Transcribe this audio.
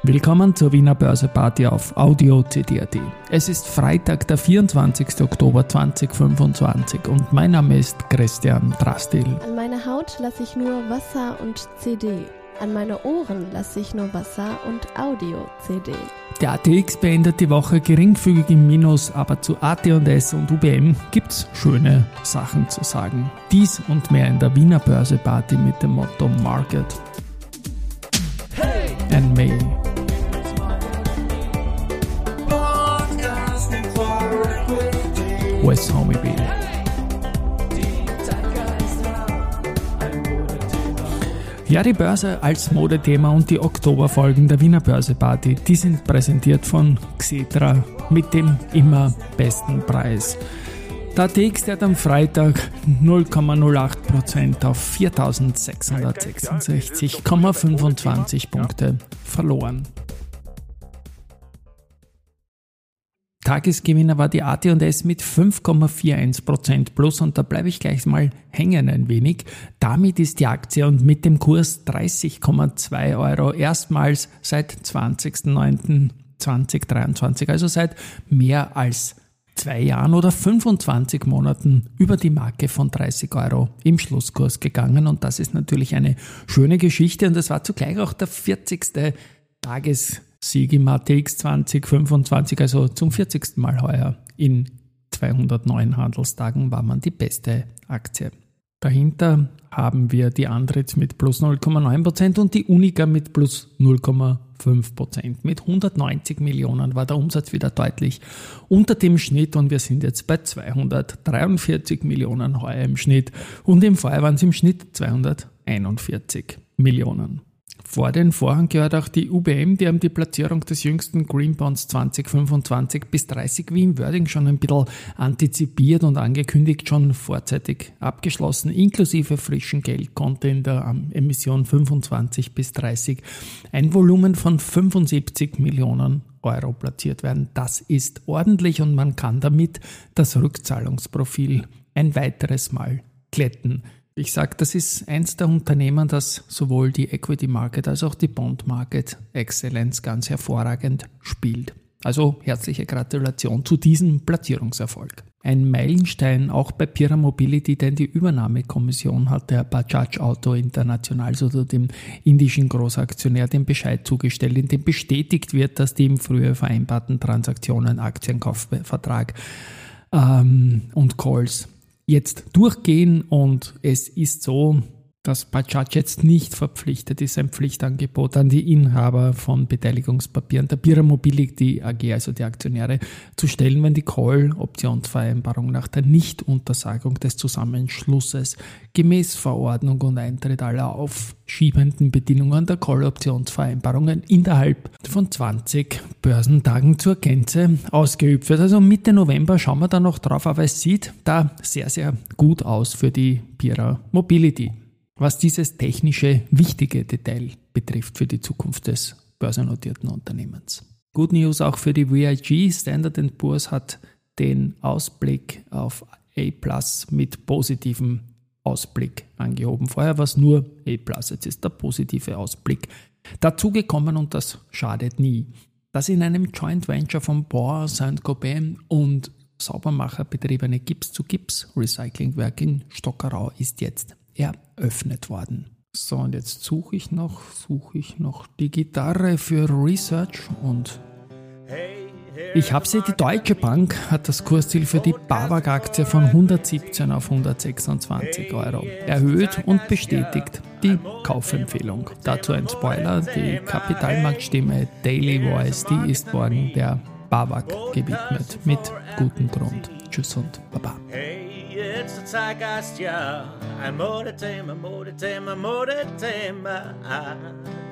Willkommen zur Wiener Börseparty auf Audio CD.at. Es ist Freitag, der 24. Oktober 2025 und mein Name ist Christian Drastil. An meine Haut lasse ich nur Wasser und CD. An meine Ohren lasse ich nur Wasser und Audio-CD. Der ATX beendet die Woche geringfügig im Minus, aber zu AT&S und UBM gibt's schöne Sachen zu sagen. Dies und mehr in der Wiener Börseparty mit dem Motto Market and Me. West Homie B. Ja, die Börse als Modethema und die Oktoberfolgen der Wiener Börseparty, die sind präsentiert von Xetra mit dem immer besten Preis. Der ATX, der hat am Freitag 0,08% auf 4.666,25 Punkte verloren. Tagesgewinner war die AT&S mit 5,41% plus und da bleibe ich gleich mal hängen ein wenig. Damit ist die Aktie und mit dem Kurs 30,2 Euro erstmals seit 20.09.2023, also seit mehr als 2 Jahren oder 25 Monaten über die Marke von 30 Euro im Schlusskurs gegangen und das ist natürlich eine schöne Geschichte und es war zugleich auch der 40. Tagessieg im ATX 2025, also zum 40. Mal heuer in 209 Handelstagen war man die beste Aktie. Dahinter haben wir die Andritz mit plus 0,9% und die Unica mit plus 0,5%. Mit 190 Millionen war der Umsatz wieder deutlich unter dem Schnitt und wir sind jetzt bei 243 Millionen heuer im Schnitt und im Vorjahr waren es im Schnitt 241 Millionen. Vor den Vorhang gehört auch die UBM, die haben die Platzierung des jüngsten Green Bonds 2025 bis 30 wie im Wording schon ein bisschen antizipiert und angekündigt, schon vorzeitig abgeschlossen, inklusive frischen Geld konnte in der Emission 25 bis 30 ein Volumen von 75 Millionen Euro platziert werden. Das ist ordentlich und man kann damit das Rückzahlungsprofil ein weiteres Mal glätten. Ich sage, das ist eins der Unternehmen, das sowohl die Equity Market als auch die Bond Market Excellence ganz hervorragend spielt. Also herzliche Gratulation zu diesem Platzierungserfolg. Ein Meilenstein auch bei Pierer Mobility, denn die Übernahmekommission hat der Bajaj Auto International, also dem indischen Großaktionär, den Bescheid zugestellt, in dem bestätigt wird, dass die im Frühjahr vereinbarten Transaktionen, Aktienkaufvertrag und Calls jetzt durchgehen und es ist so, dass Bajaj jetzt nicht verpflichtet ist, ein Pflichtangebot an die Inhaber von Beteiligungspapieren der Pierer Mobility AG, also die Aktionäre, zu stellen, wenn die Call-Optionsvereinbarung nach der Nichtuntersagung des Zusammenschlusses gemäß Verordnung und Eintritt aller aufschiebenden Bedingungen der Call-Optionsvereinbarungen innerhalb von 20 Börsentagen zur Gänze ausgeübt wird. Also Mitte November schauen wir da noch drauf, aber es sieht da sehr, sehr gut aus für die Pierer Mobility. Was dieses technische, wichtige Detail betrifft für die Zukunft des börsennotierten Unternehmens. Good News auch für die VIG. Standard & Poor's hat den Ausblick auf A+ mit positivem Ausblick angehoben. Vorher war es nur A+, jetzt ist der positive Ausblick dazugekommen und das schadet nie. Das in einem Joint Venture von Bohr, Saint-Gobain und Saubermacher betriebene Gips-zu-Gips-Recyclingwerk in Stockerau ist jetzt eröffnet worden. So, und jetzt suche ich noch die Gitarre für Research und ich habe sie, die Deutsche Bank hat das Kursziel für die BAWAG-Aktie von 117 auf 126 Euro erhöht und bestätigt die Kaufempfehlung. Dazu ein Spoiler, die Kapitalmarktstimme Daily Voice, die ist morgen der BAWAG gewidmet, mit gutem Grund. Tschüss und Baba. It's a Zeitgeist, ja, ein Modethema.